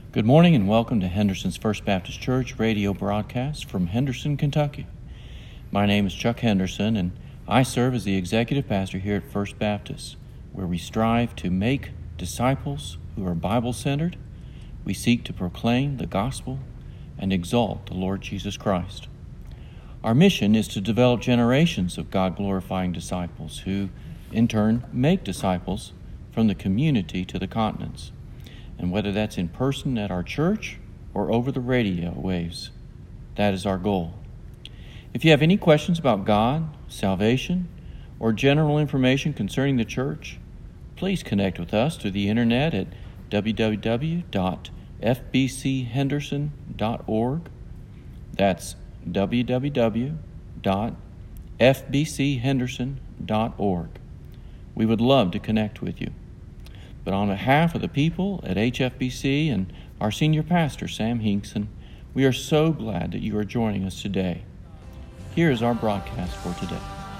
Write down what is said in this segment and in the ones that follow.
Good morning and welcome to Henderson's First Baptist Church radio broadcast from Henderson, Kentucky. My name is Chuck Henderson and I serve as the executive pastor here at First Baptist, where we strive to make disciples who are Bible-centered. We seek to proclaim the gospel and exalt the Lord Jesus Christ. Our mission is to develop generations of God-glorifying disciples who, in turn, make disciples from the community to the continents. And whether that's in person at our church or over the radio waves, that is our goal. If you have any questions about God, salvation, or general information concerning the church, please connect with us through the internet at www.fbchenderson.org. That's www.fbchenderson.org. We would love to connect with you. But on behalf of the people at HFBC and our senior pastor, Sam Hinkson, we are so glad that you are joining us today. Here is our broadcast for today.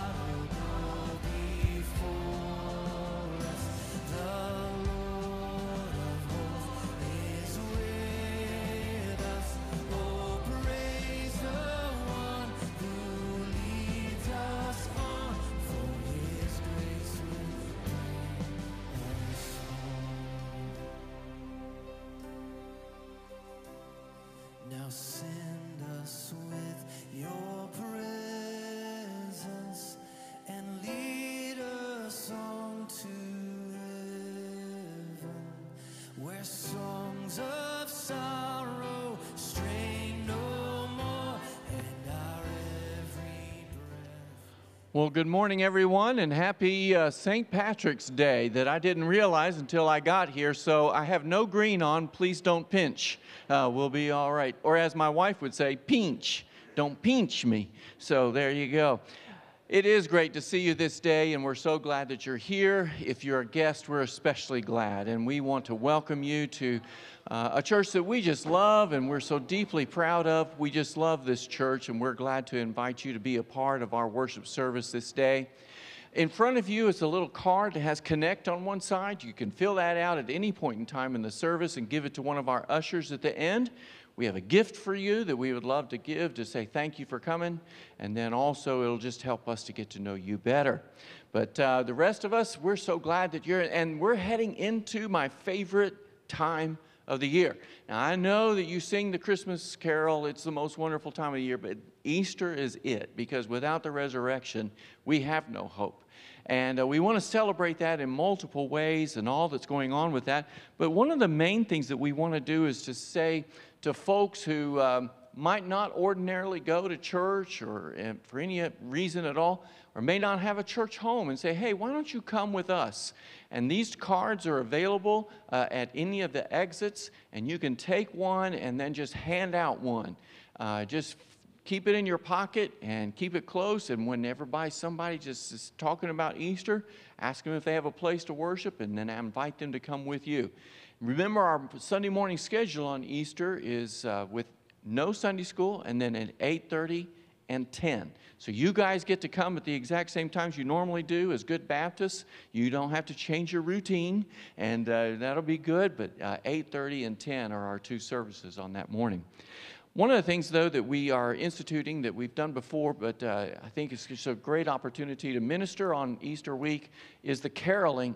Well, good morning, everyone, and happy St. Patrick's Day that I didn't realize until I got here. So I have no green on. Please don't pinch. We'll be all right. Or as my wife would say, pinch. Don't pinch me. So there you go. It is great to see you this day, and we're so glad that you're here. If you're a guest, we're especially glad, and we want to welcome you to a church that we just love and we're so deeply proud of. We just love this church, and we're glad to invite you to be a part of our worship service this day. In front of you is a little card that has Connect on one side. You can fill that out at any point in time in the service and give it to one of our ushers at the end. We have a gift for you that we would love to give to say thank you for coming, and then also it'll just help us to get to know you better. But the rest of us, we're so glad that you're, and we're heading into my favorite time of the year. Now, I know that you sing the Christmas carol, it's the most wonderful time of the year, but Easter is it, because without the resurrection, we have no hope. And we want to celebrate that in multiple ways and all that's going on with that. But one of the main things that we want to do is to say to folks who might not ordinarily go to church or for any reason at all, or may not have a church home, and say, hey, why don't you come with us? And these cards are available at any of the exits, and you can take one and then just hand out one. Just keep it in your pocket and keep it close, and whenever somebody just is talking about Easter, ask them if they have a place to worship, and then invite them to come with you. Remember, our Sunday morning schedule on Easter is with no Sunday school, and then at 8:30 and 10. So you guys get to come at the exact same times you normally do as good Baptists. You don't have to change your routine, and that'll be good, but 8:30 and 10 are our two services on that morning. One of the things, though, that we are instituting that we've done before, but I think it's just a great opportunity to minister on Easter week, is the caroling.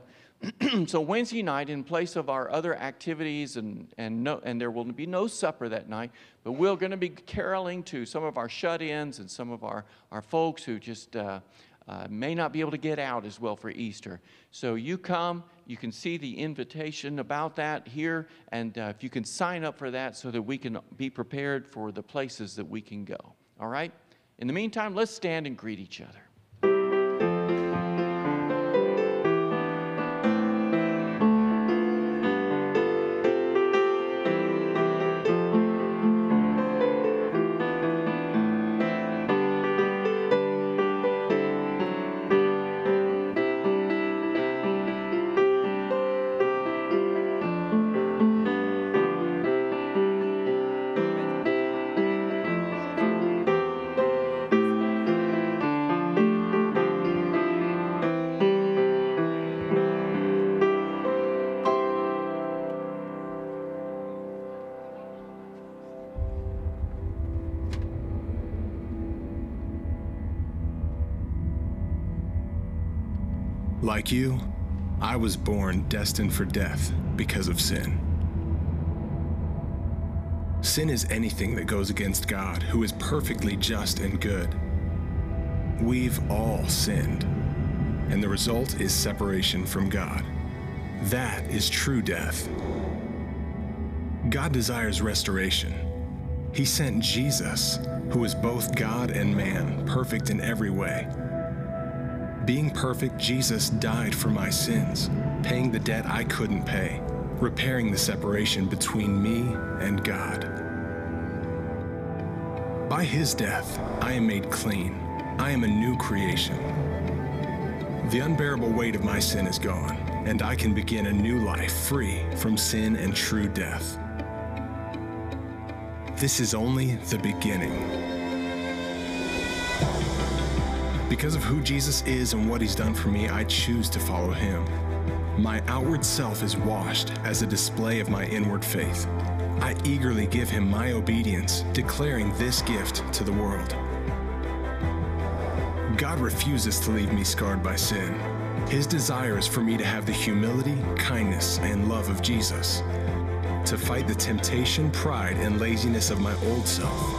So Wednesday night, in place of our other activities, and there will be no supper that night, but we're going to be caroling to some of our shut-ins and some of our folks who just may not be able to get out as well for Easter. So you come, you can see the invitation about that here, and if you can sign up for that so that we can be prepared for the places that we can go. All right? In the meantime, let's stand and greet each other. Like you, I was born destined for death because of sin. Sin is anything that goes against God, who is perfectly just and good. We've all sinned, and the result is separation from God. That is true death. God desires restoration. He sent Jesus, who is both God and man, perfect in every way. Being perfect, Jesus died for my sins, paying the debt I couldn't pay, repairing the separation between me and God. By his death, I am made clean. I am a new creation. The unbearable weight of my sin is gone, and I can begin a new life free from sin and true death. This is only the beginning. Because of who Jesus is and what he's done for me, I choose to follow him. My outward self is washed as a display of my inward faith. I eagerly give him my obedience, declaring this gift to the world. God refuses to leave me scarred by sin. His desire is for me to have the humility, kindness, and love of Jesus, to fight the temptation, pride, and laziness of my old self.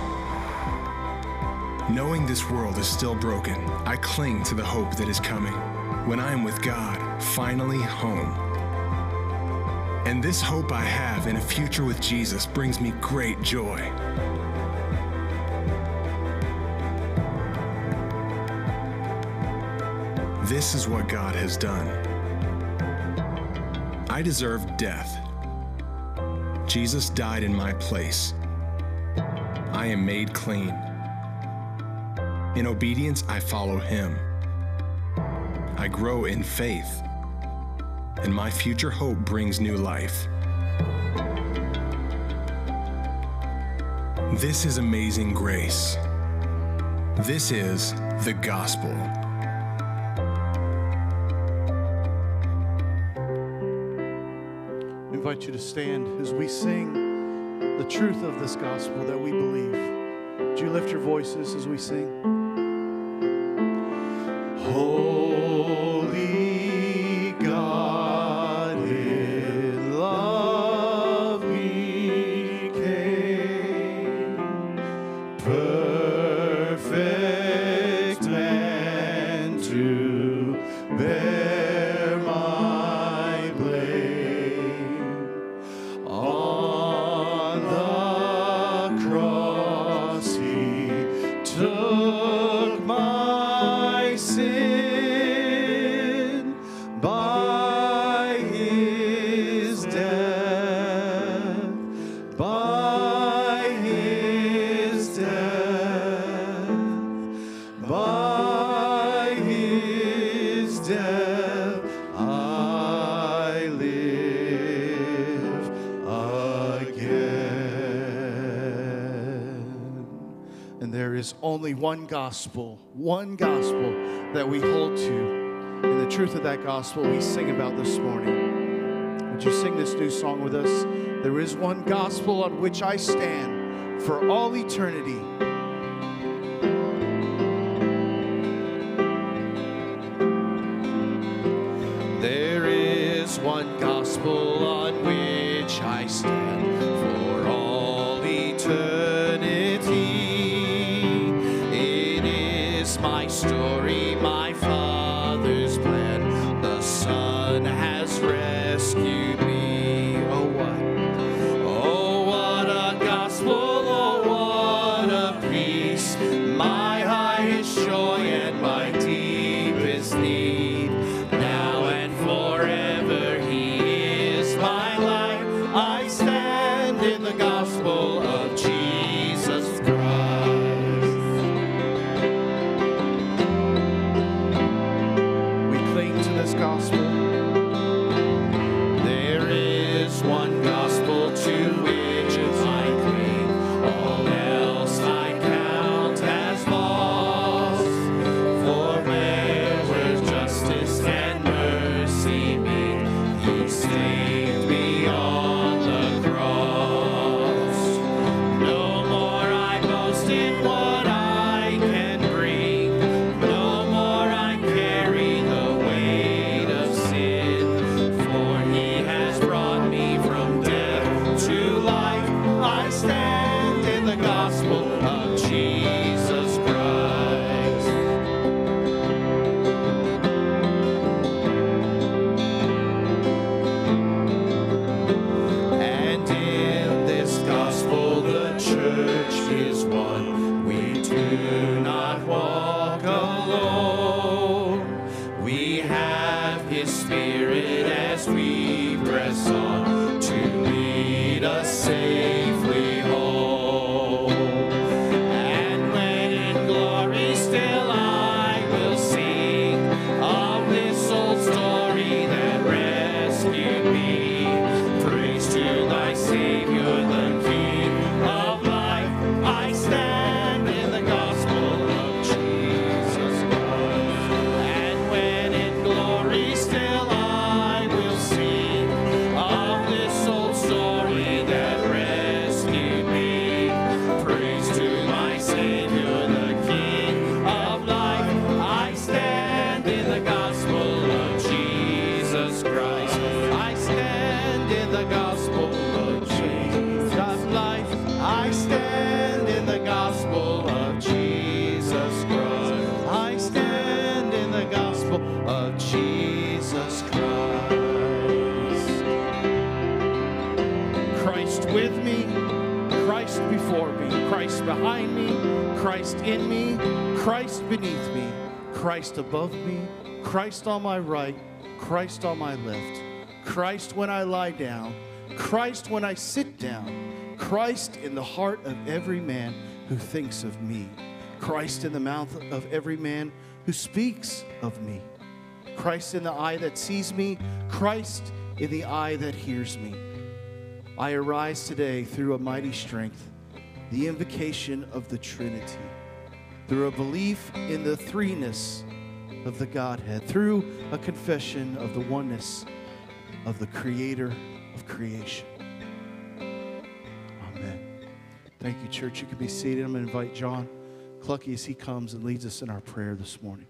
Knowing this world is still broken, I cling to the hope that is coming, when I am with God, finally home. And this hope I have in a future with Jesus brings me great joy. This is what God has done. I deserved death. Jesus died in my place. I am made clean. In obedience, I follow him. I grow in faith, and my future hope brings new life. This is amazing grace. This is the gospel. I invite you to stand as we sing the truth of this gospel that we believe. Would you lift your voices as we sing? Holy God, in love we came, perfect man to bear my blame. On the cross he took my sin. By his death, by his death, by his death, I live again. And there is only one gospel that we hold to. And the truth of that gospel we sing about this morning. Would you sing this new song with us? There is one gospel on which I stand for all eternity. There is one gospel on which I stand for all eternity. It is my story, my Father's plan. The Son has rescued me. Oh, what? Oh, what a gospel. Oh, what a peace. My highest joy and my deepest need. Now and forever he is my life. I stand in the gospel of Jesus Christ. We cling to this gospel. There is one gospel to which I cling. All else I count as lost. For where justice and mercy meet, he saved me on the cross. Christ with me, Christ before me, Christ behind me, Christ in me, Christ beneath me, Christ above me, Christ on my right, Christ on my left, Christ when I lie down, Christ when I sit down, Christ in the heart of every man who thinks of me, Christ in the mouth of every man who speaks of me, Christ in the eye that sees me, Christ in the eye that hears me. I arise today through a mighty strength, the invocation of the Trinity, through a belief in the threeness of the Godhead, through a confession of the oneness of the Creator of creation. Amen. Thank you, church. You can be seated. I'm going to invite John Clucky as he comes and leads us in our prayer this morning.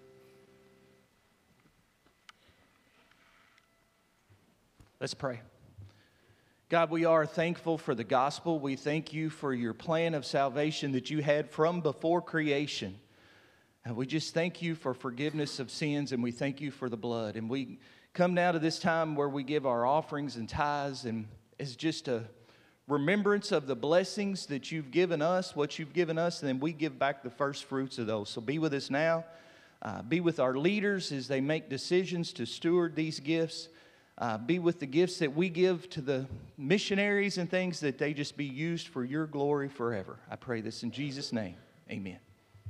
Let's pray. God, we are thankful for the gospel. We thank you for your plan of salvation that you had from before creation. And we just thank you for forgiveness of sins, and we thank you for the blood. And we come now to this time where we give our offerings and tithes, and it's just a remembrance of the blessings that you've given us, what you've given us, and then we give back the first fruits of those. So be with us now. Be with our leaders as they make decisions to steward these gifts. Be with the gifts that we give to the missionaries and things, that they just be used for your glory forever. I pray this in Jesus' name. Amen.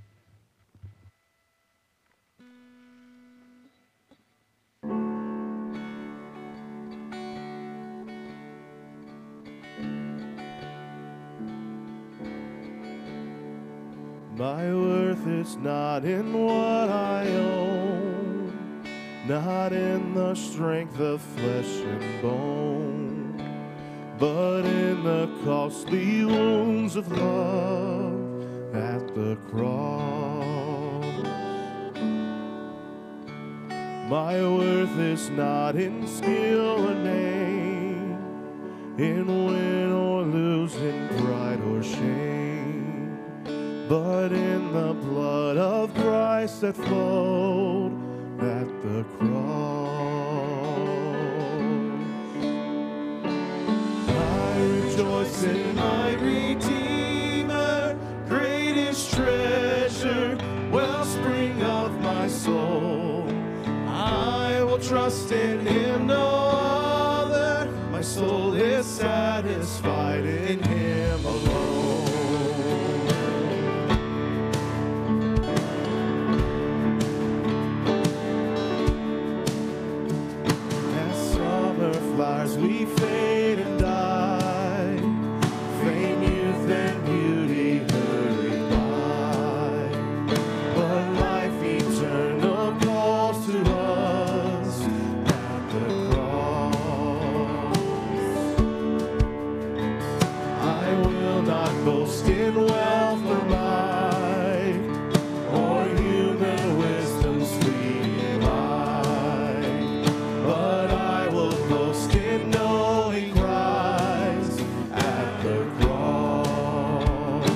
My worth is not in what I own, not in the strength of flesh and bone, but in the costly wounds of love at the cross. My worth is not in skill or name, in win or lose, in pride or shame, but in the blood of Christ that flowed at the cross. I rejoice in my Redeemer, greatest treasure, wellspring of my soul. I will trust in him, no other. My soul is satisfied in him alone. We fade and die, vain youth and beauty hurry by, but life eternal calls to us at the cross. I will not boast in wealth or might, or human wisdom's fleeting light, but I will boast in knowing Christ at the cross.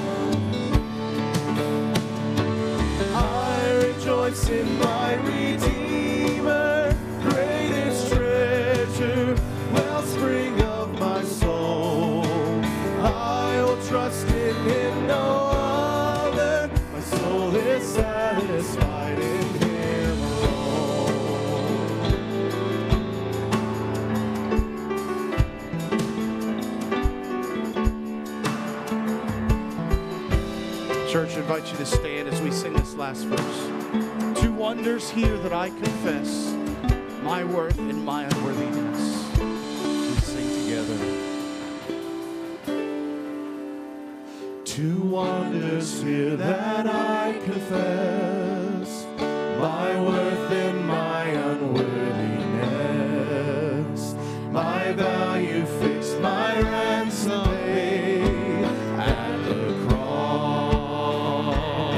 I rejoice in my Redeemer, greatest treasure, wellspring of my soul. I will trust in him, no other. My soul is satisfied in him alone. Church, I invite you to stand as we sing this last verse. Two wonders here that I confess, my worth and my unworthiness. We sing together. Two wonders here that I confess, my worth and my unworthiness, my value fixed, my ransom paid at the cross.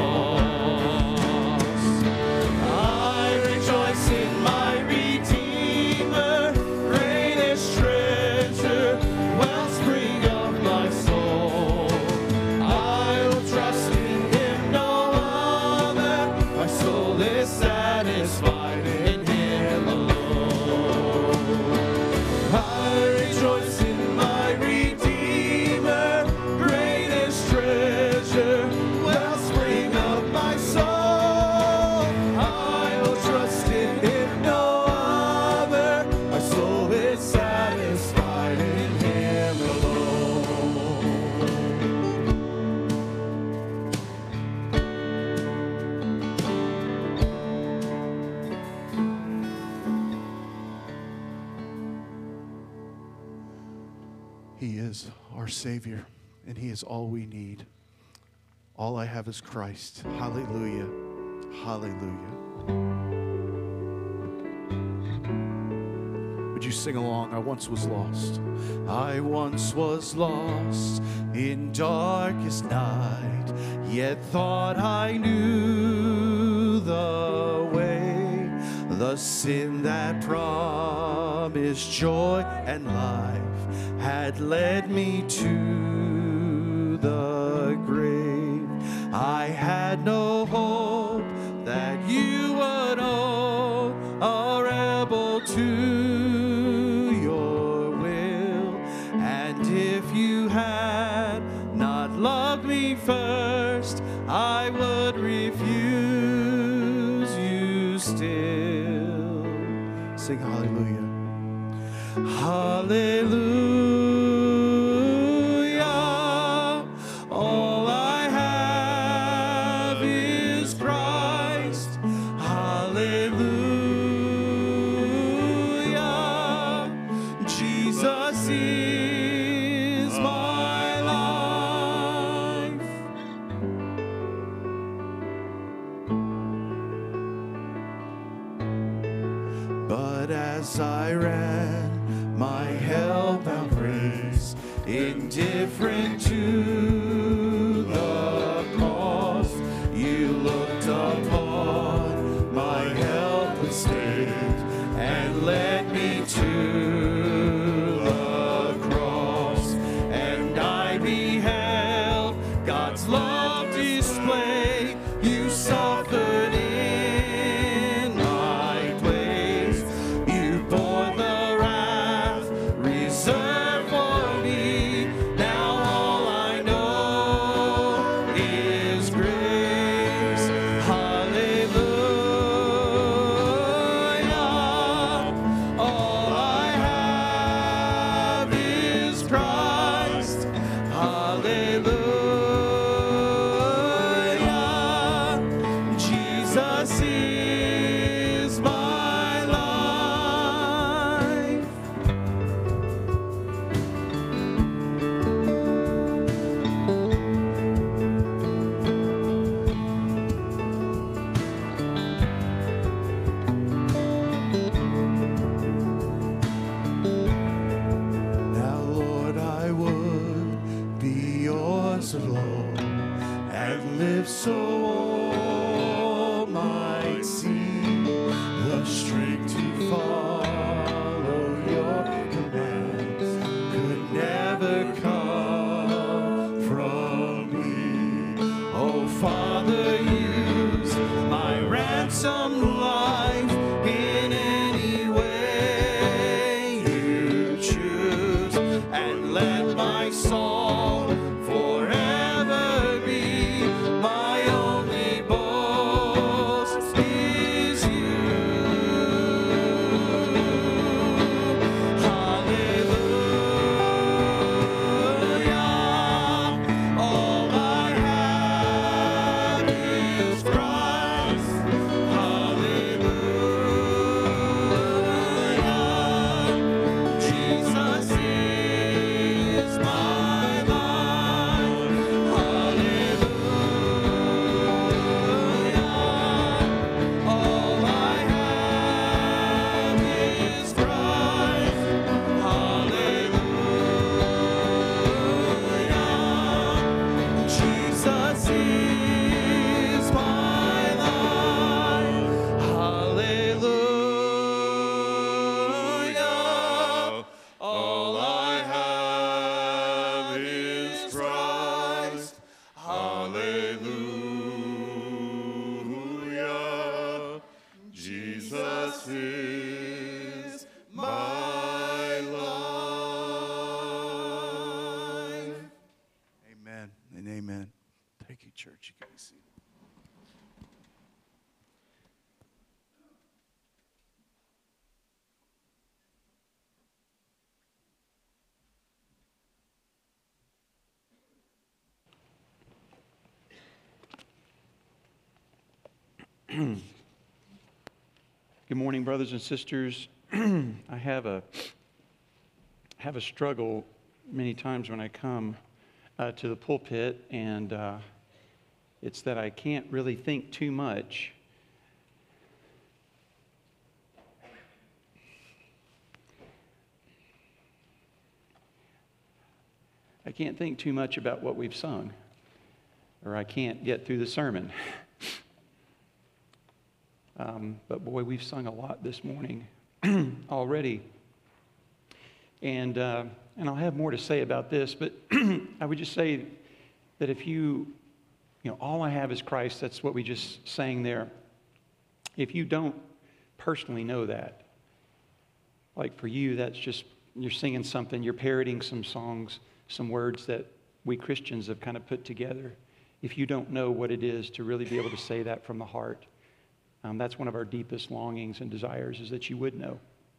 I rejoice in my Redeemer, greatest treasure, wellspring of my soul. I will trust in him, no other. My soul is satisfied in He is our Savior, and He is all we need. All I have is Christ. Hallelujah. Hallelujah. Would you sing along? I once was lost. I once was lost in darkest night, yet thought I knew the way. The sin that promised joy and life had led me to the grave. I had no hope that you would own a rebel to your will. And if you had not loved me first, I would refuse you still. Sing hallelujah. Hallelujah. All I have is Christ. Hallelujah. Jesus is my life. But as I ran my hell-bound race, indifferent to the cost, you looked upon my helpless state and led me to the cross. And I beheld God's love displayed. You suffered in my place. You bore the wrath reserved for me. Now all I know is grace. Hallelujah. All I have is Christ. Hallelujah. Jesus is my life. Now, Lord, I would be yours alone and live so all might see the strength to follow your commands could never come from me. Oh, Father, use my ransomed life in any way you choose, and let my song forever be my only boast is you. Hallelujah. All I have is Christ. Hallelujah. Jesus is my life. Hallelujah. All I have is Christ. Hallelujah. Jesus is my life. Hallelujah. All I have is Christ. Hallelujah. Jesus is my life. Amen and amen. Thank you, church. You can be seated. Good morning, brothers and sisters. I have a struggle many times when I come to the pulpit, and it's that I can't really think too much. I can't think too much about what we've sung, or I can't get through the sermon. But boy, we've sung a lot this morning already. And I'll have more to say about this, but I would just say that if you know, all I have is Christ, that's what we just sang there. If you don't personally know that, like for you, that's just, you're singing something, you're parroting some songs, some words that we Christians have kind of put together. If you don't know what it is to really be able to say that from the heart, that's one of our deepest longings and desires, is that you would know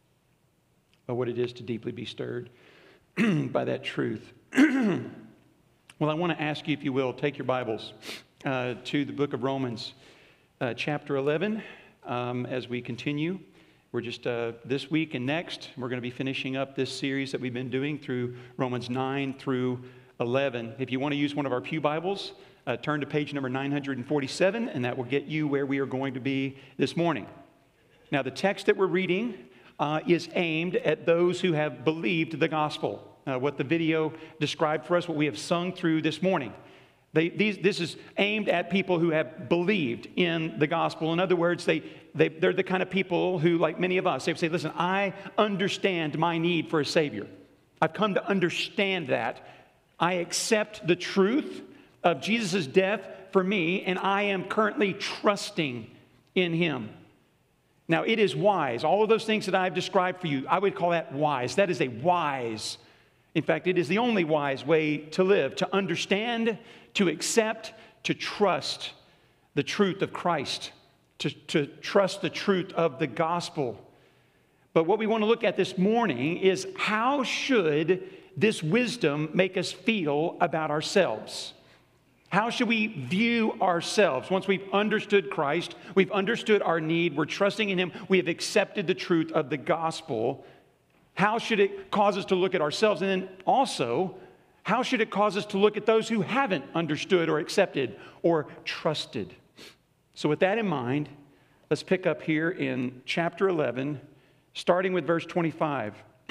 what it is to deeply be stirred by that truth. Well, I want to ask you, if you will, take your Bibles to the book of Romans, chapter 11, as we continue. We're just this week and next, we're going to be finishing up this series that we've been doing through Romans 9 through 11. If you want to use one of our pew Bibles, turn to page number 947, and that will get you where we are going to be this morning. Now, the text that we're reading is aimed at those who have believed the gospel. What the video described for us, what we have sung through this morning. This is aimed at people who have believed in the gospel. In other words, they're the kind of people who, like many of us, they say, listen, I understand my need for a Savior. I've come to understand that. I accept the truth of Jesus' death for me, and I am currently trusting in Him. Now, it is wise. All of those things that I've described for you, I would call that wise. That is a wise. In fact, it is the only wise way to live, to understand, to accept, to trust the truth of Christ, to trust the truth of the gospel. But what we want to look at this morning is, how should this wisdom make us feel about ourselves? How should we view ourselves? Once we've understood Christ, we've understood our need, we're trusting in Him, we have accepted the truth of the gospel. How should it cause us to look at ourselves? And then also, how should it cause us to look at those who haven't understood or accepted or trusted? So with that in mind, let's pick up here in chapter 11, starting with verse 25.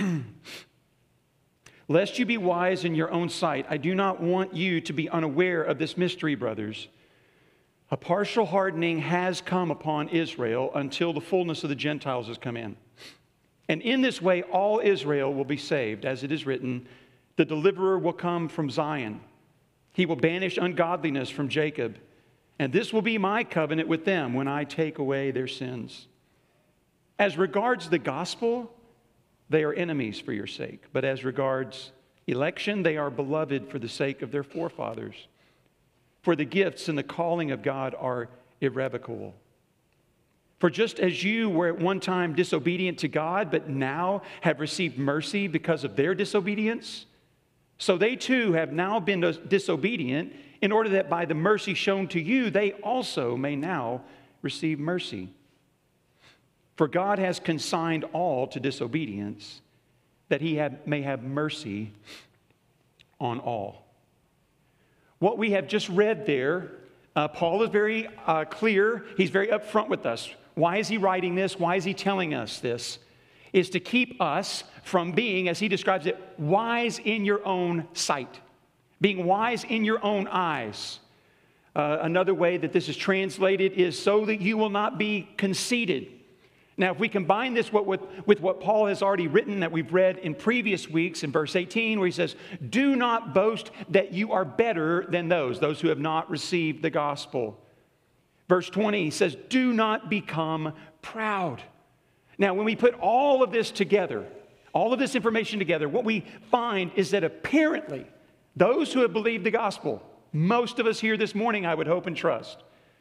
Lest you be wise in your own sight, I do not want you to be unaware of this mystery, brothers. A partial hardening has come upon Israel until the fullness of the Gentiles has come in. And in this way, all Israel will be saved. As it is written, the deliverer will come from Zion. He will banish ungodliness from Jacob. And this will be my covenant with them when I take away their sins. As regards the gospel, they are enemies for your sake. But as regards election, they are beloved for the sake of their forefathers. For the gifts and the calling of God are irrevocable. For just as you were at one time disobedient to God, but now have received mercy because of their disobedience, so they too have now been disobedient, in order that by the mercy shown to you, they also may now receive mercy. For God has consigned all to disobedience, that He may have mercy on all. What we have just read there, Paul is very clear. He's very upfront with us. Why is he writing this? Why is he telling us this? Is to keep us from being, as he describes it, wise in your own sight. Being wise in your own eyes. Another way that this is translated is so that you will not be conceited. Now, if we combine this with what Paul has already written that we've read in previous weeks in verse 18, where he says, do not boast that you are better than those who have not received the gospel. Verse 20 says, do not become proud. Now, when we put all of this together, all of this information together, what we find is that apparently those who have believed the gospel, most of us here this morning, I would hope and trust,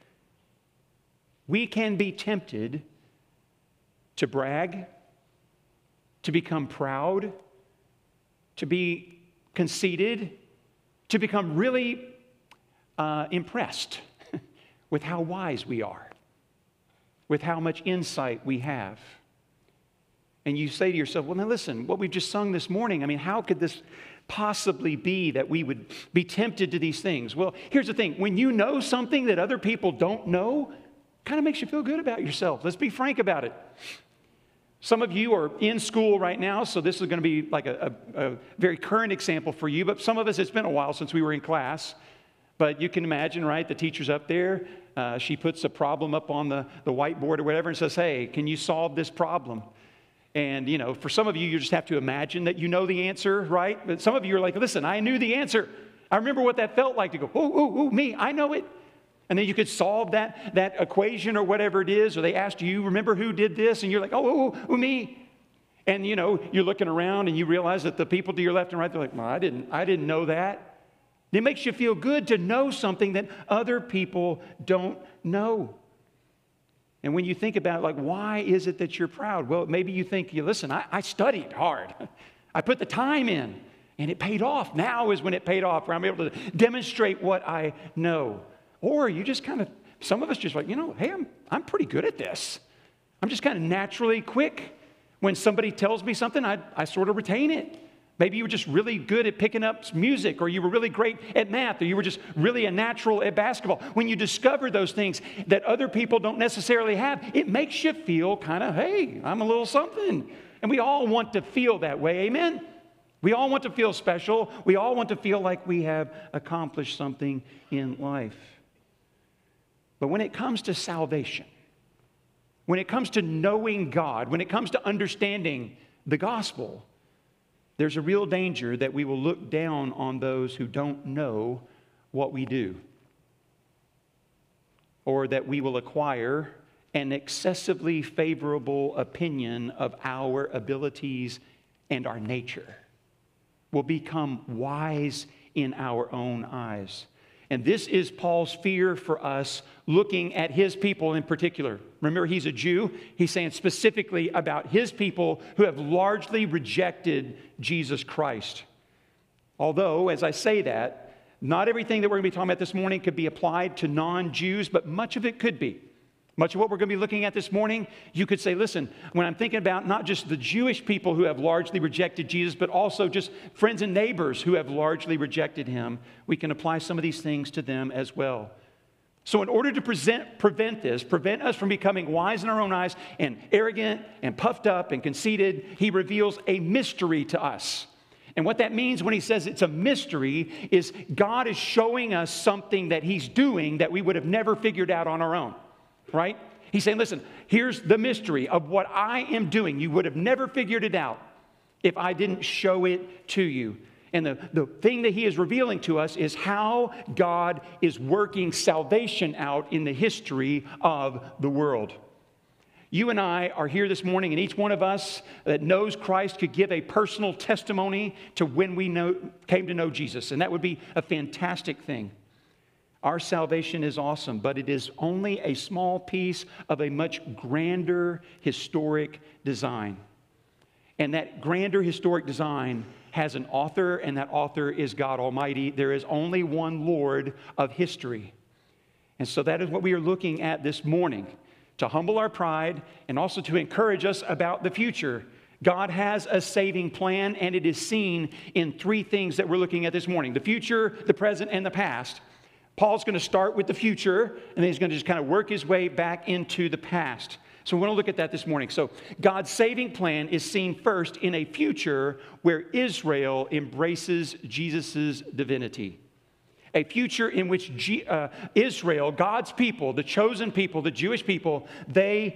we can be tempted to brag, to become proud, to be conceited, to become really impressed with how wise we are, with how much insight we have. And you say to yourself, well, now listen, what we've just sung this morning, I mean, how could this possibly be that we would be tempted to these things? Well, here's the thing. When you know something that other people don't know, kind of makes you feel good about yourself. Let's be frank about it. Some of you are in school right now, so this is going to be like a very current example for you. But some of us, it's been a while since we were in class. But you can imagine, right, the teacher's up there. She puts a problem up on the whiteboard or whatever and says, hey, can you solve this problem? And, you know, for some of you, you just have to imagine that you know the answer, right? But some of you are like, listen, I knew the answer. I remember what that felt like to go, ooh, me, I know it. And then you could solve that equation or whatever it is, or they asked you, remember who did this? And you're like, oh, me. And, you know, you're looking around and you realize that the people to your left and right, they're like, well, I didn't know that. It makes you feel good to know something that other people don't know. And when you think about, like, why is it that you're proud? Well, maybe you think, listen, I studied hard. I put the time in, and it paid off. Now is when it paid off, where I'm able to demonstrate what I know. Or you just kind of, some of us just like, hey, I'm pretty good at this. I'm just kind of naturally quick. When somebody tells me something, I sort of retain it. Maybe you were just really good at picking up music, or you were really great at math, or you were just really a natural at basketball. When you discover those things that other people don't necessarily have, it makes you feel kind of, hey, I'm a little something. And we all want to feel that way, amen? We all want to feel special. We all want to feel like we have accomplished something in life. But when it comes to salvation, when it comes to knowing God, when it comes to understanding the gospel, there's a real danger that we will look down on those who don't know what we do, or that we will acquire an excessively favorable opinion of our abilities and our nature. We'll become wise in our own eyes. And this is Paul's fear for us looking at his people in particular. Remember, he's a Jew. He's saying specifically about his people who have largely rejected Jesus Christ. Although, as I say that, not everything that we're going to be talking about this morning could be applied to non-Jews, but much of it could be. Much of what we're going to be looking at this morning, you could say, listen, when I'm thinking about not just the Jewish people who have largely rejected Jesus, but also just friends and neighbors who have largely rejected him, we can apply some of these things to them as well. So in order to prevent us from becoming wise in our own eyes and arrogant and puffed up and conceited, he reveals a mystery to us. And what that means when he says it's a mystery is God is showing us something that he's doing that we would have never figured out on our own. Right? He's saying, listen, here's the mystery of what I am doing. You would have never figured it out if I didn't show it to you. And the thing that he is revealing to us is how God is working salvation out in the history of the world. You and I are here this morning, and each one of us that knows Christ could give a personal testimony to when we came to know Jesus. And that would be a fantastic thing. Our salvation is awesome, but it is only a small piece of a much grander historic design. And that grander historic design has an author, and that author is God Almighty. There is only one Lord of history. And so that is what we are looking at this morning, to humble our pride and also to encourage us about the future. God has a saving plan, and it is seen in three things that we're looking at this morning: the future, the present, and the past. Paul's going to start with the future, and then he's going to just kind of work his way back into the past. So we want to look at that this morning. So God's saving plan is seen first in a future where Israel embraces Jesus' divinity. A future in which Israel, God's people, the chosen people, the Jewish people, they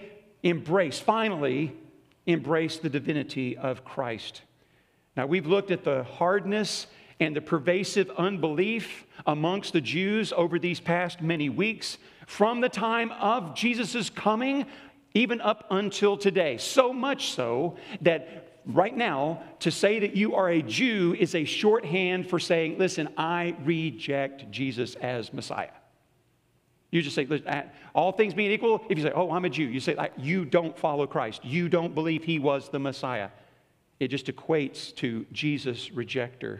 finally embrace the divinity of Christ. Now, we've looked at the hardness and the pervasive unbelief amongst the Jews over these past many weeks, from the time of Jesus' coming, even up until today. So much so that right now, to say that you are a Jew is a shorthand for saying, listen, I reject Jesus as Messiah. You just say, listen, all things being equal, if you say, oh, I'm a Jew, you say, you don't follow Christ. You don't believe he was the Messiah. It just equates to Jesus' rejecter.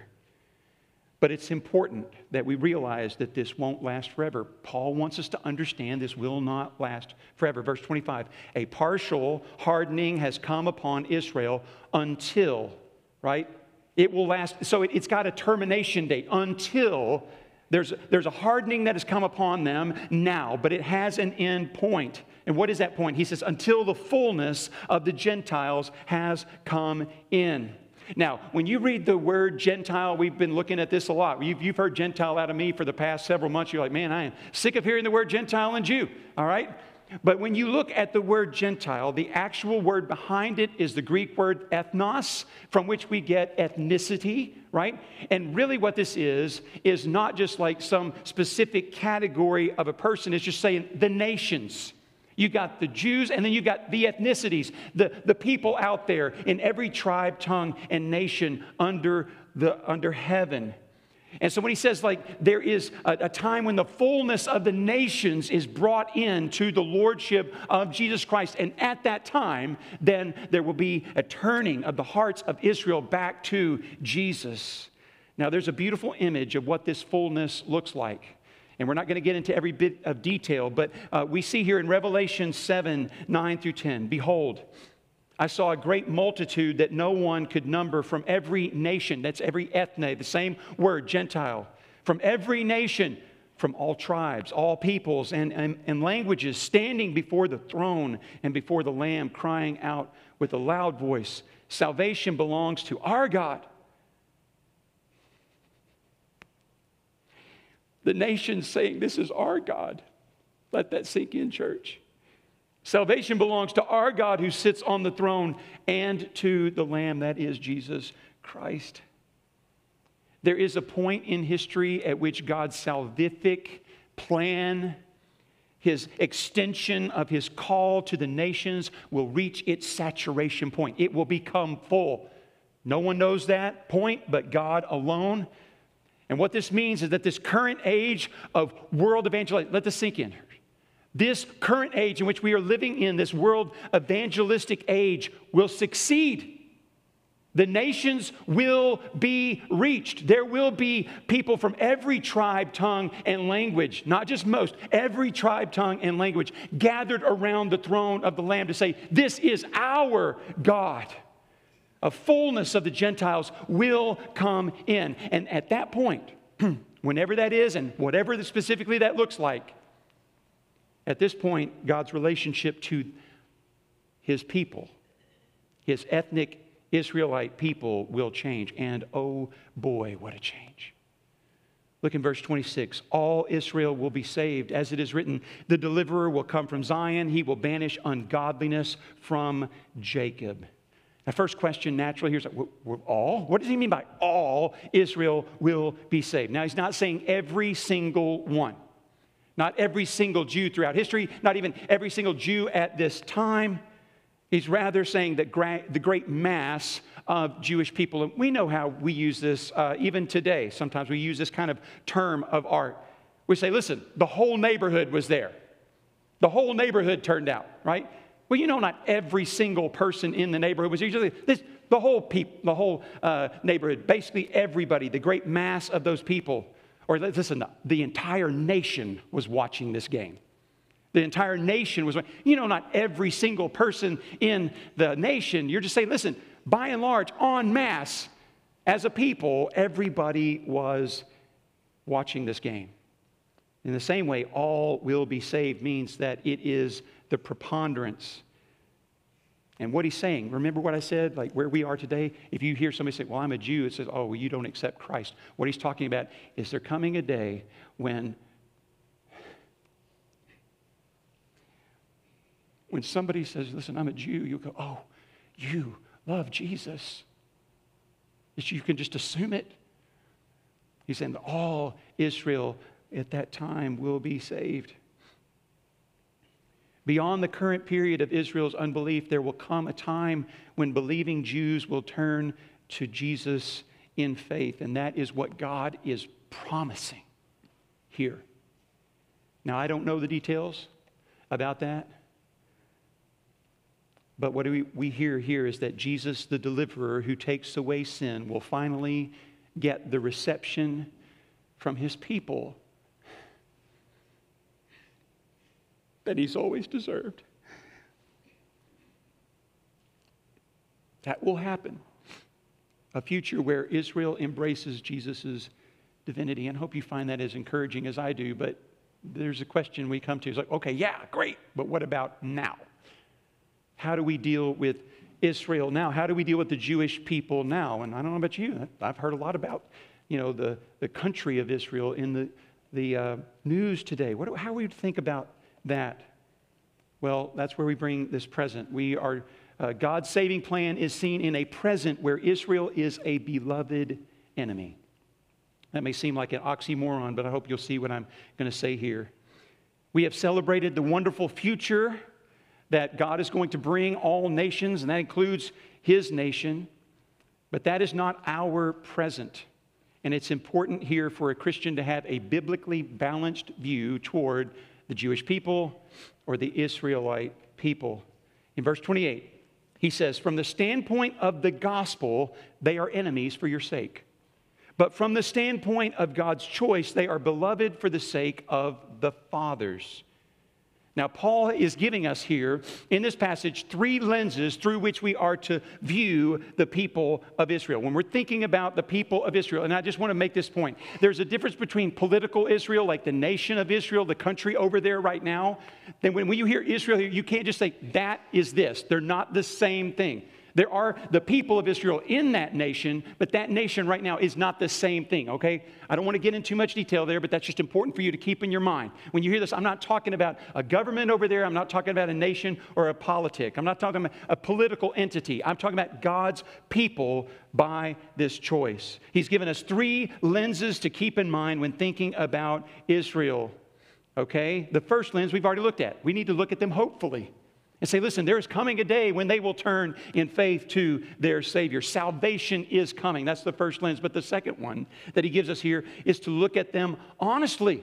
But it's important that we realize that this won't last forever. Paul wants us to understand this will not last forever. Verse 25, a partial hardening has come upon Israel until, right? It will last, so it's got a termination date until there's a hardening that has come upon them now, but it has an end point. And what is that point? He says, until the fullness of the Gentiles has come in. Now, when you read the word Gentile, we've been looking at this a lot. You've heard Gentile out of me for the past several months. You're like, man, I am sick of hearing the word Gentile and Jew, all right? But when you look at the word Gentile, the actual word behind it is the Greek word ethnos, from which we get ethnicity, right? And really what this is not just like some specific category of a person. It's just saying the nations. You got the Jews, and then you got the ethnicities, the people out there in every tribe, tongue, and nation under heaven. And so when he says, like, there is a time when the fullness of the nations is brought into the lordship of Jesus Christ, and at that time, then there will be a turning of the hearts of Israel back to Jesus. Now, there's a beautiful image of what this fullness looks like. And we're not going to get into every bit of detail, but we see here in Revelation 7, 9 through 10, behold, I saw a great multitude that no one could number from every nation. That's every ethne, the same word, Gentile. From every nation, from all tribes, all peoples, and languages, standing before the throne and before the Lamb, crying out with a loud voice, salvation belongs to our God. The nation saying, this is our God. Let that sink in, church. Salvation belongs to our God who sits on the throne and to the Lamb, that is Jesus Christ. There is a point in history at which God's salvific plan, his extension of his call to the nations, will reach its saturation point. It will become full. No one knows that point but God alone. And what this means is that this current age of world evangelism, let this sink in. This current age in which we are living in, this world evangelistic age, will succeed. The nations will be reached. There will be people from every tribe, tongue, and language, not just most, every tribe, tongue, and language gathered around the throne of the Lamb to say, this is our God. A fullness of the Gentiles will come in. And at that point, whenever that is and whatever specifically that looks like, at this point, God's relationship to his people, his ethnic Israelite people, will change. And oh boy, what a change. Look in verse 26. All Israel will be saved. As it is written, the deliverer will come from Zion. He will banish ungodliness from Jacob. Now, first question naturally here is, all? What does he mean by all Israel will be saved? Now, he's not saying every single one. Not every single Jew throughout history, not even every single Jew at this time. He's rather saying that the great mass of Jewish people, and we know how we use this even today. Sometimes we use this kind of term of art. We say, listen, the whole neighborhood was there. The whole neighborhood turned out, right? Well, you know, not every single person in the neighborhood was usually the whole neighborhood, basically everybody, the great mass of those people. Or listen, the entire nation was watching this game. The entire nation was, not every single person in the nation. You're just saying, listen, by and large, en masse, as a people, everybody was watching this game. In the same way, all will be saved means that it is the preponderance. And what he's saying, remember what I said, like where we are today? If you hear somebody say, well, I'm a Jew, it says, oh, well, you don't accept Christ. What he's talking about is there coming a day when somebody says, listen, I'm a Jew, you go, oh, you love Jesus. You can just assume it. He's saying that all Israel at that time will be saved. Beyond the current period of Israel's unbelief, there will come a time when believing Jews will turn to Jesus in faith. And that is what God is promising here. Now, I don't know the details about that. But what we hear here is that Jesus, the deliverer who takes away sin, will finally get the reception from his people that he's always deserved. That will happen a future where Israel embraces Jesus' divinity. And I hope you find that as encouraging as I do. But there's a question we come to. It's like, okay, yeah, great. But what about now? How do we deal with Israel now? How do we deal with the Jewish people now? And I don't know about you. I've heard a lot about, the country of Israel in the news today. How would we think about that? Well, that's where we bring this present. God's saving plan is seen in a present where Israel is a beloved enemy. That may seem like an oxymoron, but I hope you'll see what I'm going to say here. We have celebrated the wonderful future that God is going to bring all nations, and that includes His nation. But that is not our present. And it's important here for a Christian to have a biblically balanced view toward the Jewish people or the Israelite people. In verse 28, he says, from the standpoint of the gospel, they are enemies for your sake. But from the standpoint of God's choice, they are beloved for the sake of the fathers. Now, Paul is giving us here in this passage 3 lenses through which we are to view the people of Israel. When we're thinking about the people of Israel, and I just want to make this point, there's a difference between political Israel, like the nation of Israel, the country over there right now. Then when you hear Israel, you can't just say that is this. They're not the same thing. There are the people of Israel in that nation, but that nation right now is not the same thing, okay? I don't want to get into too much detail there, but that's just important for you to keep in your mind. When you hear this, I'm not talking about a government over there. I'm not talking about a nation or a politic. I'm not talking about a political entity. I'm talking about God's people by this choice. He's given us 3 lenses to keep in mind when thinking about Israel, okay? The first lens we've already looked at. We need to look at them hopefully. And say, listen, there is coming a day when they will turn in faith to their Savior. Salvation is coming. That's the first lens. But the second one that he gives us here is to look at them honestly.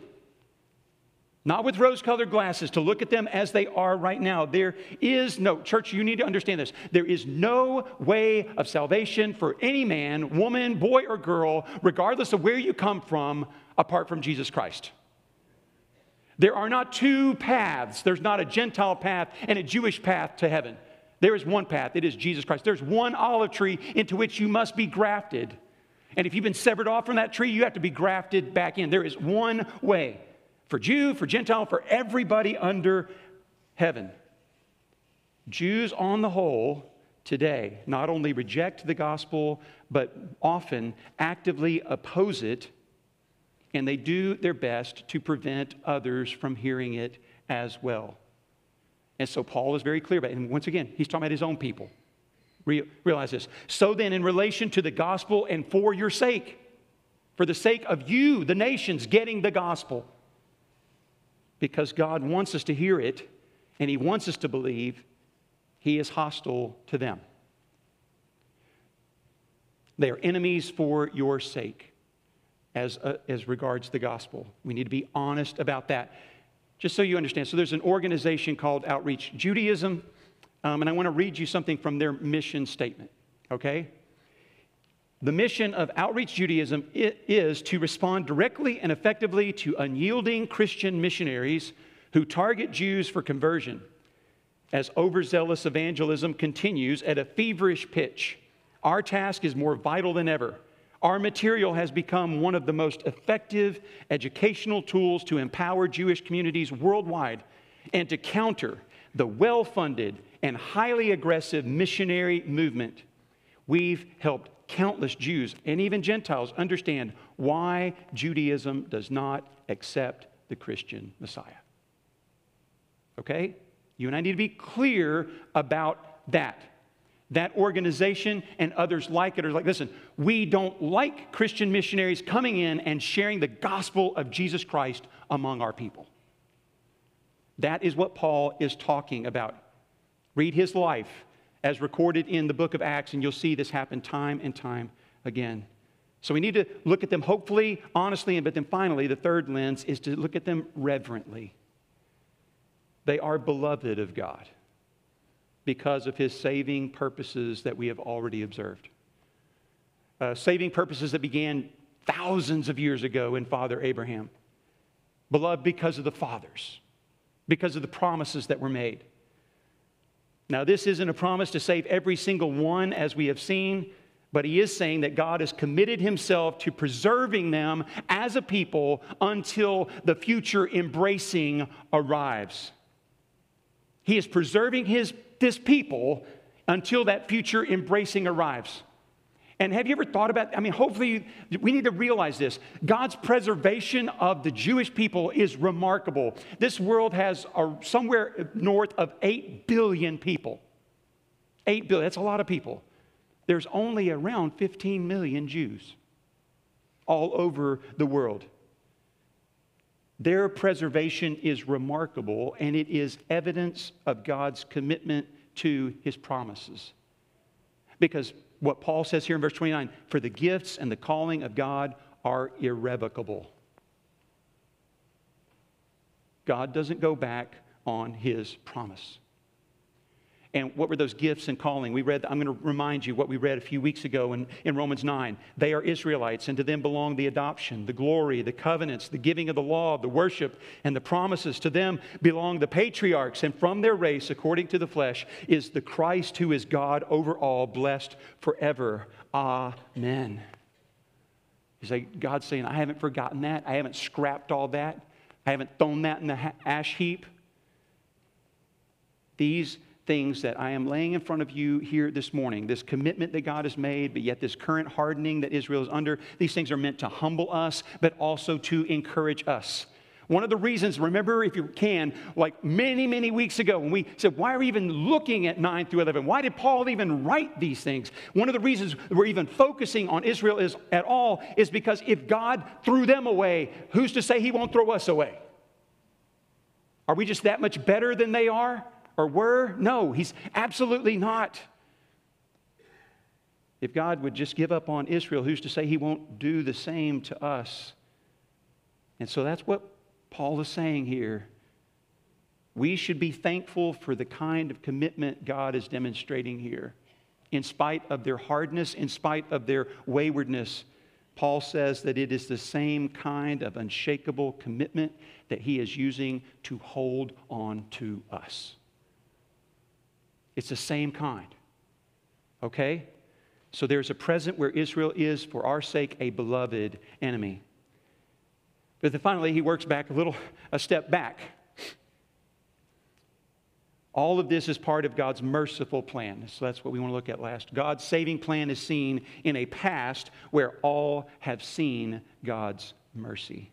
Not with rose-colored glasses, to look at them as they are right now. There is no, church, you need to understand this. There is no way of salvation for any man, woman, boy, or girl, regardless of where you come from, apart from Jesus Christ. There are not 2 paths. There's not a Gentile path and a Jewish path to heaven. There is one path. It is Jesus Christ. There's one olive tree into which you must be grafted. And if you've been severed off from that tree, you have to be grafted back in. There is one way for Jew, for Gentile, for everybody under heaven. Jews on the whole today not only reject the gospel, but often actively oppose it. And they do their best to prevent others from hearing it as well. And so Paul is very clear about it. And once again, he's talking about his own people. Realize this. So then, in relation to the gospel and for your sake, for the sake of you, the nations, getting the gospel, because God wants us to hear it and He wants us to believe, He is hostile to them. They are enemies for your sake. As regards the gospel. We need to be honest about that. Just so you understand, so there's an organization called Outreach Judaism, and I want to read you something from their mission statement, okay? The mission of Outreach Judaism is to respond directly and effectively to unyielding Christian missionaries who target Jews for conversion, as overzealous evangelism continues at a feverish pitch. Our task is more vital than ever. Our material has become one of the most effective educational tools to empower Jewish communities worldwide and to counter the well-funded and highly aggressive missionary movement. We've helped countless Jews and even Gentiles understand why Judaism does not accept the Christian Messiah. Okay? You and I need to be clear about that. That organization and others like it are like, listen, we don't like Christian missionaries coming in and sharing the gospel of Jesus Christ among our people. That is what Paul is talking about. Read his life as recorded in the book of Acts, and you'll see this happen time and time again. So we need to look at them hopefully, honestly, but then finally, the third lens is to look at them reverently. They are beloved of God because of His saving purposes that we have already observed. Saving purposes that began thousands of years ago in Father Abraham. Beloved because of the fathers, because of the promises that were made. Now, this isn't a promise to save every single one, as we have seen, But he is saying that God has committed himself to preserving them as a people until the future embracing arrives. He is preserving this people until that future embracing arrives. And have you ever thought about, hopefully we need to realize this. God's preservation of the Jewish people is remarkable. This world has somewhere north of 8 billion people. 8 billion, that's a lot of people. There's only around 15 million Jews all over the world. Their preservation is remarkable, and it is evidence of God's commitment to his promises. Because what Paul says here in verse 29, for the gifts and the calling of God are irrevocable. God doesn't go back on his promise. And what were those gifts and calling? We read, I'm going to remind you what we read a few weeks ago in Romans 9. They are Israelites, and to them belong the adoption, the glory, the covenants, the giving of the law, the worship, and the promises. To them belong the patriarchs, and from their race, according to the flesh, is the Christ who is God over all, blessed forever. Amen. You say, God's saying, I haven't forgotten that. I haven't scrapped all that. I haven't thrown that in the ash heap. These things that I am laying in front of you here this morning, this commitment that God has made, but yet this current hardening that Israel is under, these things are meant to humble us, but also to encourage us. One of the reasons, remember if you can, like many, many weeks ago when we said, why are we even looking at 9 through 11? Why did Paul even write these things? One of the reasons we're even focusing on Israel is because if God threw them away, who's to say he won't throw us away? Are we just that much better than they are? Or were? No, he's absolutely not. If God would just give up on Israel, who's to say he won't do the same to us? And so that's what Paul is saying here. We should be thankful for the kind of commitment God is demonstrating here. In spite of their hardness, in spite of their waywardness, Paul says that it is the same kind of unshakable commitment that he is using to hold on to us. It's the same kind. Okay? So there's a present where Israel is, for our sake, a beloved enemy. But then finally, he works back a step back. All of this is part of God's merciful plan. So that's what we want to look at last. God's saving plan is seen in a past where all have seen God's mercy.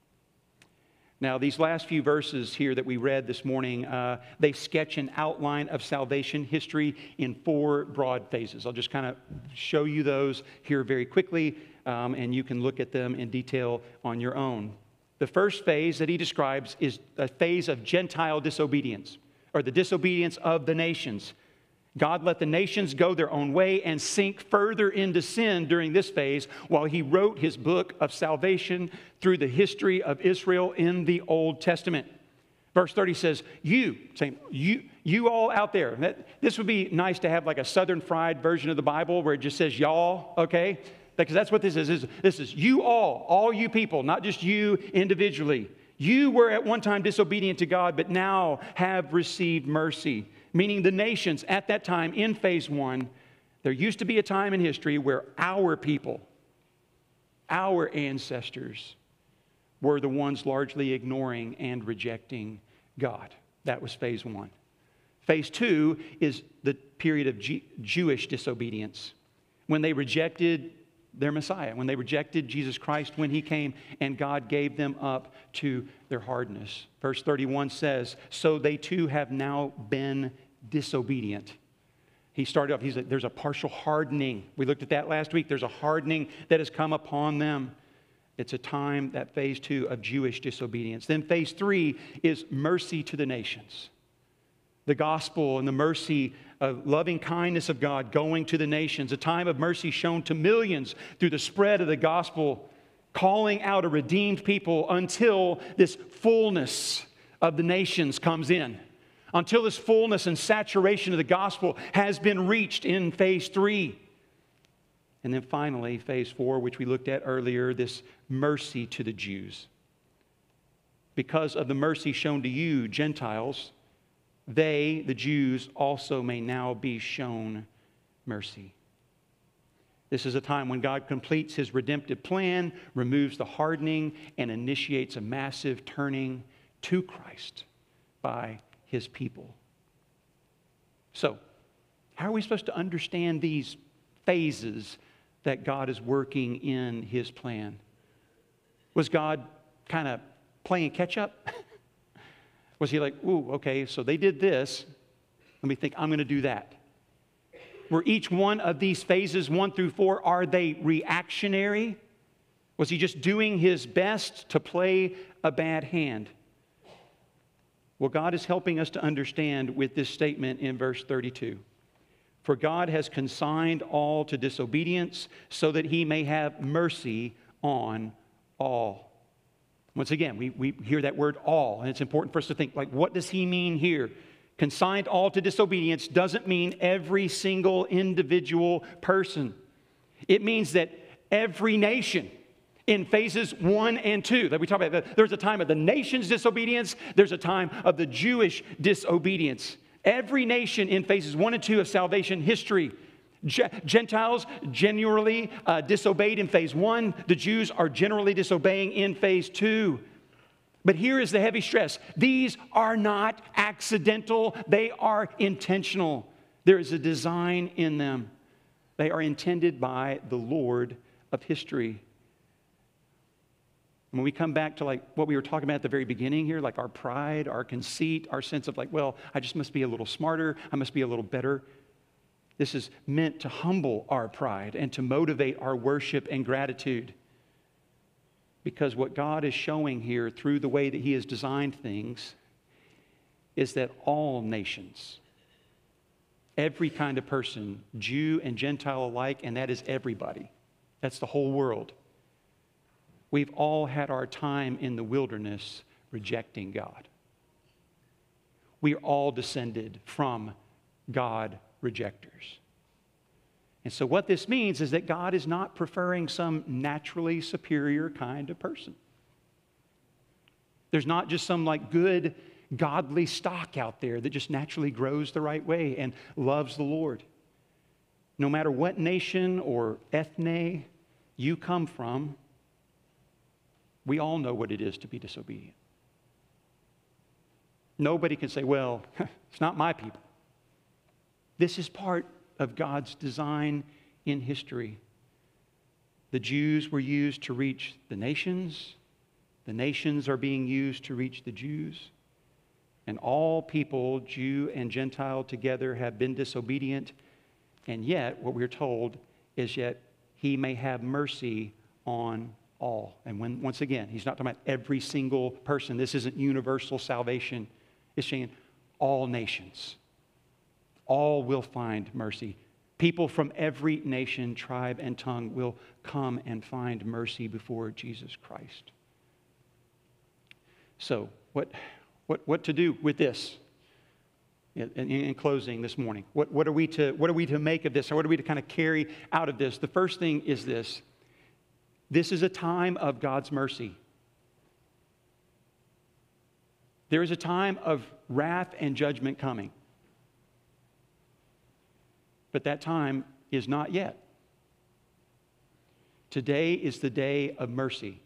Now, these last few verses here that we read this morning, they sketch an outline of salvation history in 4 broad phases. I'll just kind of show you those here very quickly, and you can look at them in detail on your own. The first phase that he describes is a phase of Gentile disobedience, or the disobedience of the nations. God let the nations go their own way and sink further into sin during this phase while he wrote his book of salvation through the history of Israel in the Old Testament. Verse 30 says, you all out there. This would be nice to have like a Southern fried version of the Bible where it just says y'all, okay? Because that's what this is. This is you all you people, not just you individually. You were at one time disobedient to God, but now have received mercy. Meaning the nations at that time in phase 1, there used to be a time in history where our people, our ancestors, were the ones largely ignoring and rejecting God. That was phase 1. Phase 2 is the period of Jewish disobedience, when they rejected their Messiah, when they rejected Jesus Christ when he came, and God gave them up to their hardness. Verse 31 says, so they too have now been disobedient. He started off, he said, there's a partial hardening. We looked at that last week. There's a hardening that has come upon them. It's a time, that phase 2 of Jewish disobedience. Then phase 3 is mercy to the nations. The gospel and the mercy of loving kindness of God going to the nations, a time of mercy shown to millions through the spread of the gospel, calling out a redeemed people until this fullness of the nations comes in, until this fullness and saturation of the gospel has been reached in phase 3. And then finally, phase 4, which we looked at earlier, this mercy to the Jews. Because of the mercy shown to you, Gentiles, they, the Jews, also may now be shown mercy. This is a time when God completes his redemptive plan, removes the hardening, and initiates a massive turning to Christ by his people. So, how are we supposed to understand these phases that God is working in his plan? Was God kind of playing catch up? Was he like, ooh, okay, so they did this. Let me think, I'm going to do that. Were each one of these phases, 1 through 4, are they reactionary? Was he just doing his best to play a bad hand? Well, God is helping us to understand with this statement in verse 32. For God has consigned all to disobedience so that he may have mercy on all. Once again, we hear that word all, and it's important for us to think, like, what does he mean here? Consigned all to disobedience doesn't mean every single individual person. It means that every nation in phases 1 and 2 that we talk about, there's a time of the nation's disobedience, there's a time of the Jewish disobedience. Every nation in phases 1 and 2 of salvation history, Gentiles generally disobeyed in phase 1. The Jews are generally disobeying in phase 2. But here is the heavy stress. These are not accidental. They are intentional. There is a design in them. They are intended by the Lord of history. When we come back to like what we were talking about at the very beginning here, like our pride, our conceit, our sense of like, well, I just must be a little smarter. I must be a little better. This is meant to humble our pride and to motivate our worship and gratitude. Because what God is showing here through the way that he has designed things is that all nations, every kind of person, Jew and Gentile alike, and that is everybody. That's the whole world. We've all had our time in the wilderness rejecting God. We are all descended from God rejectors. And so what this means is that God is not preferring some naturally superior kind of person. There's not just some like good, godly stock out there that just naturally grows the right way and loves the Lord. No matter what nation or ethne you come from, we all know what it is to be disobedient. Nobody can say, well, it's not my people. This is part of God's design in history. The Jews were used to reach the nations. The nations are being used to reach the Jews. And all people, Jew and Gentile together, have been disobedient. And yet, what we're told is yet he may have mercy on all. And once again, he's not talking about every single person. This isn't universal salvation. It's saying all nations. All will find mercy. People from every nation, tribe, and tongue will come and find mercy before Jesus Christ. So, what to do with this? In closing this morning, what are we to make of this, or what are we to kind of carry out of this? The first thing is this: this is a time of God's mercy. There is a time of wrath and judgment coming. But that time is not yet. Today is the day of mercy.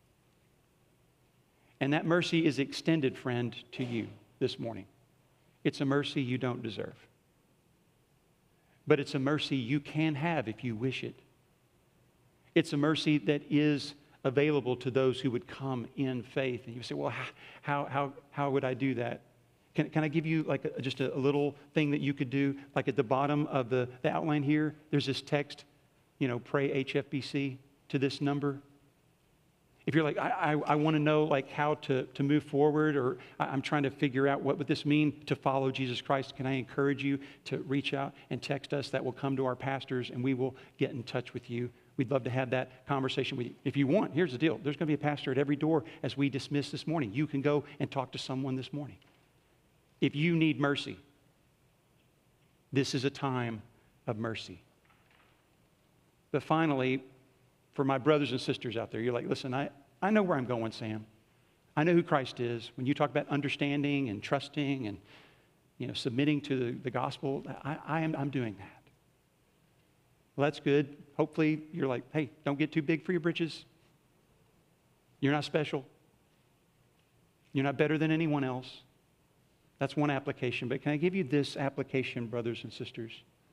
And that mercy is extended, friend, to you this morning. It's a mercy you don't deserve. But it's a mercy you can have if you wish it. It's a mercy that is available to those who would come in faith. And you say, well, how would I do that? Can I give you like just a little thing that you could do? Like at the bottom of the outline here, there's this text, pray HFBC to this number. If you're like, I want to know like how to move forward, or I'm trying to figure out what would this mean to follow Jesus Christ, can I encourage you to reach out and text us? That will come to our pastors and we will get in touch with you. We'd love to have that conversation with you. If you want, here's the deal. There's going to be a pastor at every door as we dismiss this morning. You can go and talk to someone this morning. If you need mercy, this is a time of mercy. But finally, for my brothers and sisters out there, you're like, listen, I know where I'm going, Sam. I know who Christ is. When you talk about understanding and trusting and submitting to the gospel, I'm doing that. Well, that's good. Hopefully you're like, hey, don't get too big for your britches. You're not special. You're not better than anyone else. That's one application. But can I give you this application, brothers and sisters?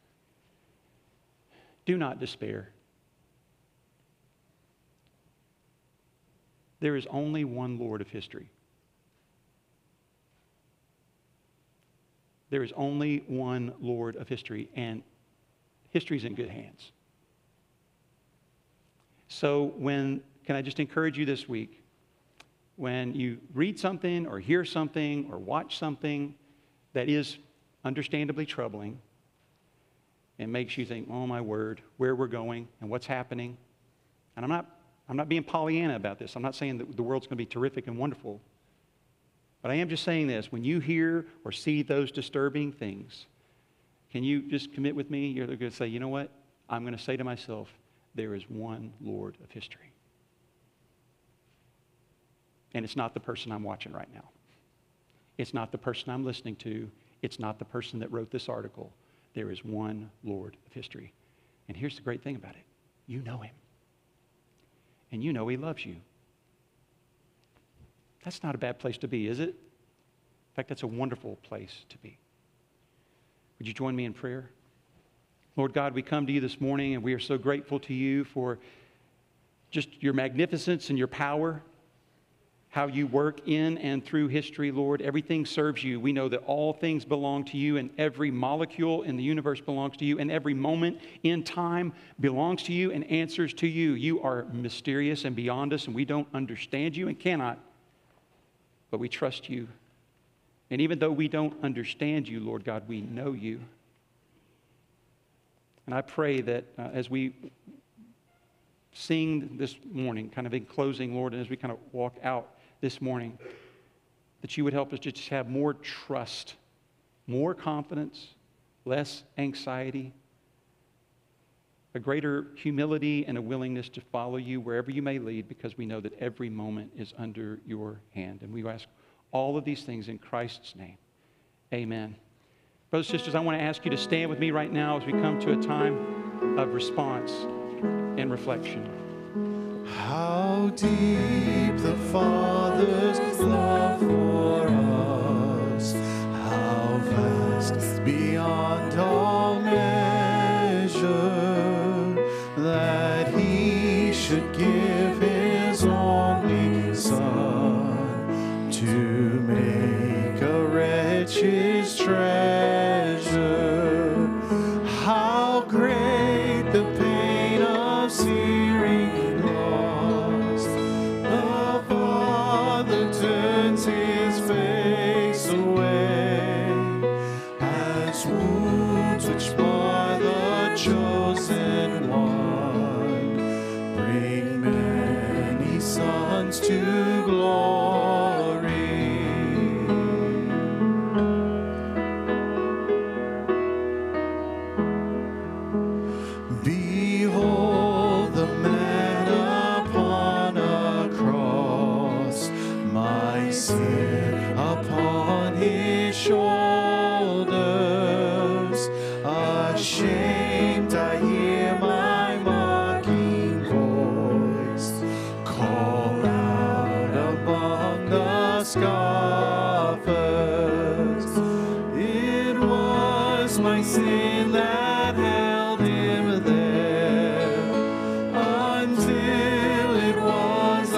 Do not despair. There is only one Lord of history. There is only one Lord of history, and history's in good hands. So can I just encourage you this week, when you read something or hear something or watch something that is understandably troubling and makes you think, oh my word, where we're going and what's happening. And I'm not being Pollyanna about this. I'm not saying that the world's going to be terrific and wonderful. But I am just saying this. When you hear or see those disturbing things, can you just commit with me? You're going to say, you know what? I'm going to say to myself, there is one Lord of history. And it's not the person I'm watching right now. It's not the person I'm listening to. It's not the person that wrote this article. There is one Lord of history. And here's the great thing about it. You know him. And you know he loves you. That's not a bad place to be, is it? In fact, that's a wonderful place to be. Would you join me in prayer? Lord God, we come to you this morning, and we are so grateful to you for just your magnificence and your power, how you work in and through history, Lord. Everything serves you. We know that all things belong to you, and every molecule in the universe belongs to you, and every moment in time belongs to you and answers to you. You are mysterious and beyond us, and we don't understand you and cannot, but we trust you. And even though we don't understand you, Lord God, we know you. And I pray that as we sing this morning, kind of in closing, Lord, and as we kind of walk out this morning, that you would help us to just have more trust, more confidence, less anxiety, a greater humility and a willingness to follow you wherever you may lead, because we know that every moment is under your hand. And we ask all of these things in Christ's name. Amen. Brothers and sisters, I want to ask you to stand with me right now as we come to a time of response and reflection. How deep the Father's love for us, how vast beyond all measure, that He should give His only Son to make a wretch His treasure. How great the pain of searing loss, the Father turns His face away, as wounds which mar the chosen one bring many sons to glory. Behold the man upon a cross, my sin upon His shoulders. Ashamed I hear my mocking voice call out among the scoffers. It was my sin that held Him there until it was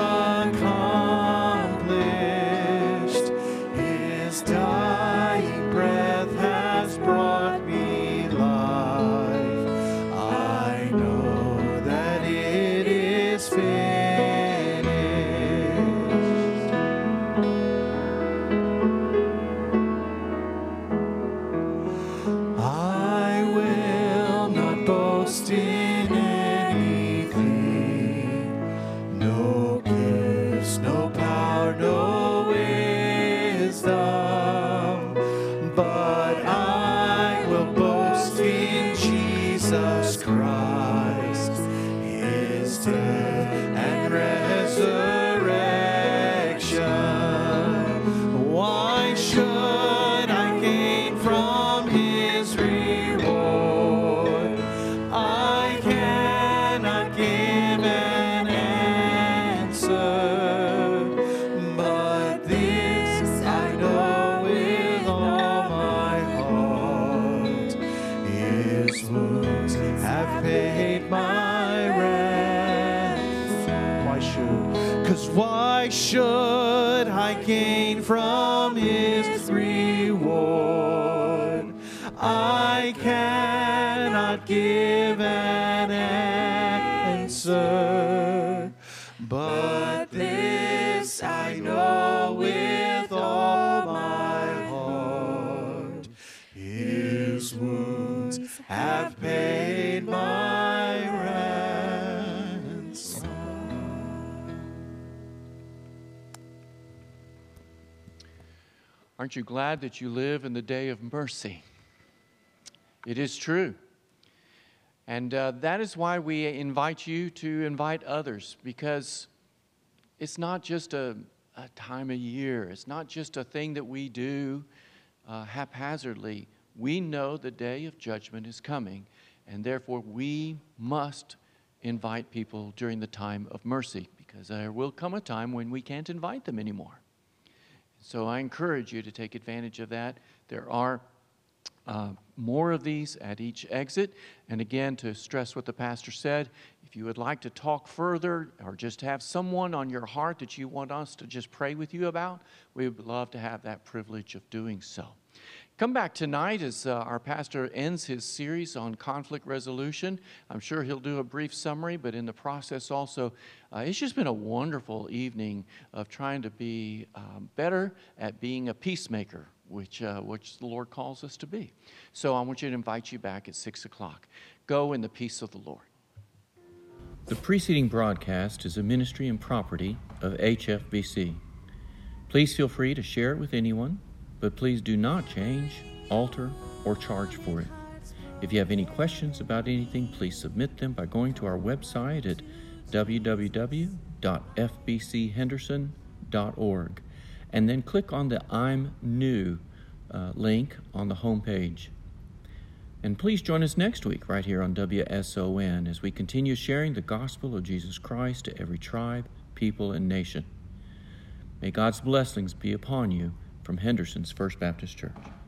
accomplished. His dying breath has brought me life. I know that it is finished. why should I gain from his reward? I cannot give an answer, but this I know with all my heart, his wounds have paid my ransom. Aren't you glad that you live in the day of mercy? It is true. And that is why we invite you to invite others, because it's not just a time of year. It's not just a thing that we do haphazardly. We know the day of judgment is coming, and therefore we must invite people during the time of mercy, because there will come a time when we can't invite them anymore. So I encourage you to take advantage of that. There are more of these at each exit. And again, to stress what the pastor said, if you would like to talk further or just have someone on your heart that you want us to just pray with you about, we would love to have that privilege of doing so. Come back tonight as our pastor ends his series on conflict resolution. I'm sure he'll do a brief summary, but in the process also, it's just been a wonderful evening of trying to be better at being a peacemaker, which the Lord calls us to be. So I want you to invite you back at 6 o'clock. Go in the peace of the Lord. The preceding broadcast is a ministry and property of HFBC. Please feel free to share it with anyone, but please do not change, alter, or charge for it. If you have any questions about anything, please submit them by going to our website at www.fbchenderson.org and then click on the I'm New link on the homepage. And please join us next week right here on WSON as we continue sharing the gospel of Jesus Christ to every tribe, people, and nation. May God's blessings be upon you from Henderson's First Baptist Church.